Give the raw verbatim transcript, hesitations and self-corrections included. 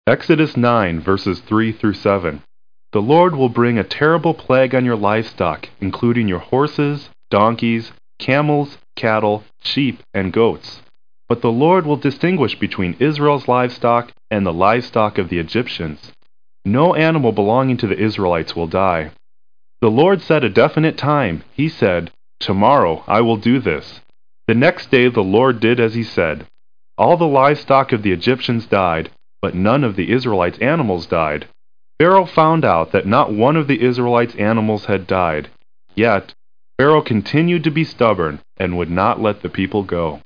Exodus nine, verses three through seven. The Lord will bring a terrible plague on your livestock, including your horses, donkeys, camels, cattle, sheep, and goats. But the Lord will distinguish between Israel's livestock and the livestock of the Egyptians. No animal belonging to the Israelites will die. The Lord set a definite time. He said, "Tomorrow I will do this." The next day the Lord did as he said. All the livestock of the Egyptians died, but none of the Israelites' animals died. Pharaoh found out that not one of the Israelites' animals had died. Yet, Pharaoh continued to be stubborn and would not let the people go.